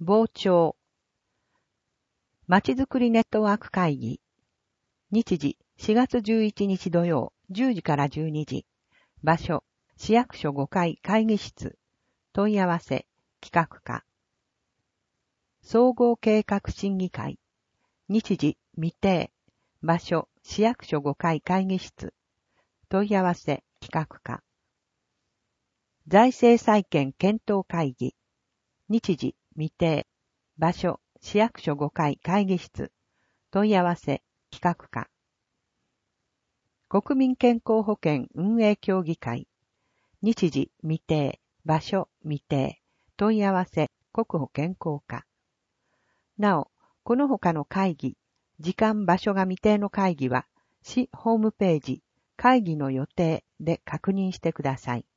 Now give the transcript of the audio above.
傍聴。まちづくりネットワーク会議。日時4月11日土曜10時から12時。場所、市役所5階会議室。問い合わせ、企画課。総合計画審議会。日時未定。場所、市役所5階会議室。問い合わせ、企画課。財政再建検討会議。日時未定。場所、市役所5階会議室。問い合わせ、企画課。国民健康保険運営協議会。日時未定。場所未定。問い合わせ、国保健康課。なお、この他の会議、時間場所が未定の会議は、市ホームページ、会議の予定で確認してください。